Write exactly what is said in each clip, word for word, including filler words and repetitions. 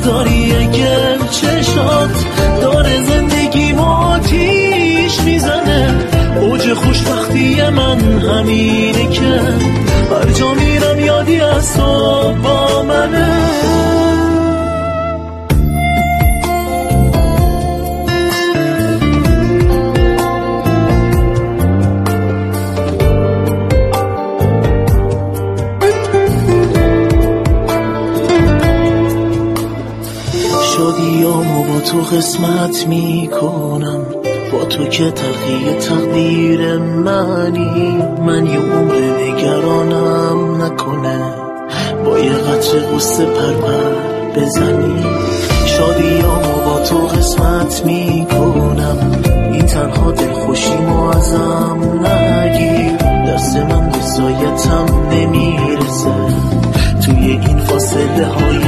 نداری اگر چشات داره زندگی ما آتیش میزنه. اوج خوشبختی من همینه که هر جا میرم یادی از تو با منه. شادیامو با تو قسمت میکنم، با تو که تقیه تقدیر منی. من یه عمر نگرانم نکنه با یه قطر قصه پرپر بزنی. شادیامو با تو قسمت میکنم، این تنها دل خوشیمو ازم نگیر. دست من به سایتم نمیرسه توی این فاصله های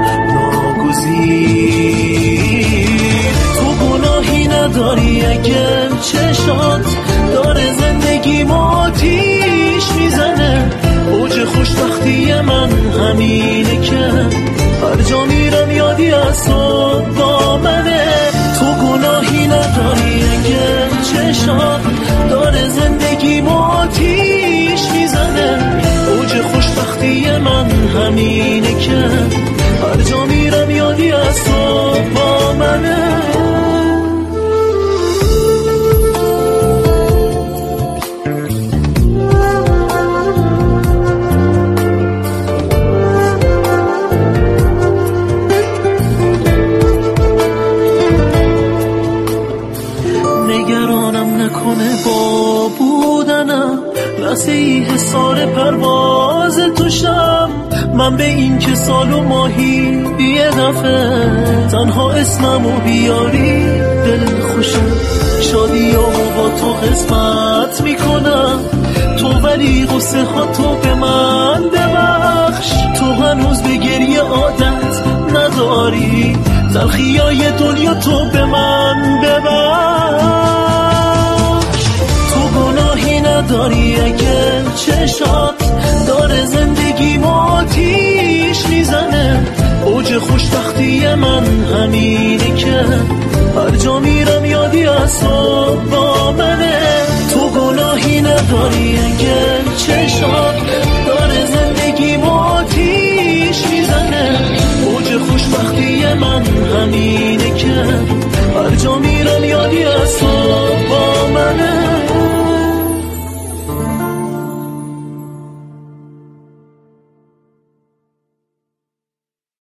ناگزیر. تو گناهی نداری اگر چشات داره زندگی ما آتیش میزنه. اوج خوشبختی من همینه که هر جا میرم یادی از تو با منه. تو گناهی نداری اگر چشات داره زندگی ما آتیش میزنه. اوج خوشبختی من همینه که هر جا میرم یادی از تو با منه. نگرانم نکنه با بودنم لحظه ای حصار پرواز توشم. من به این که سال و ماهی یه دفعه تنها اسممو بیاری دل خوشم. شادیامو با تو قسمت میکنم، تو ولی غصه ها تو به من ببخش. تو هنوز به گریه عادت نداری، تلخیای دنیا تو به من ببخش. تو گناهی نداری اگر چشات داره زندگی ما آتیش میزنه. اوج خوشبختی من همینه که هر جا میرم یادی از تو با منه. تو گناهی نداری اگر چشات داره زندگی ما آتیش میزنه. اوج خوشبختی من همینه که هر جا میرم یادی از تو با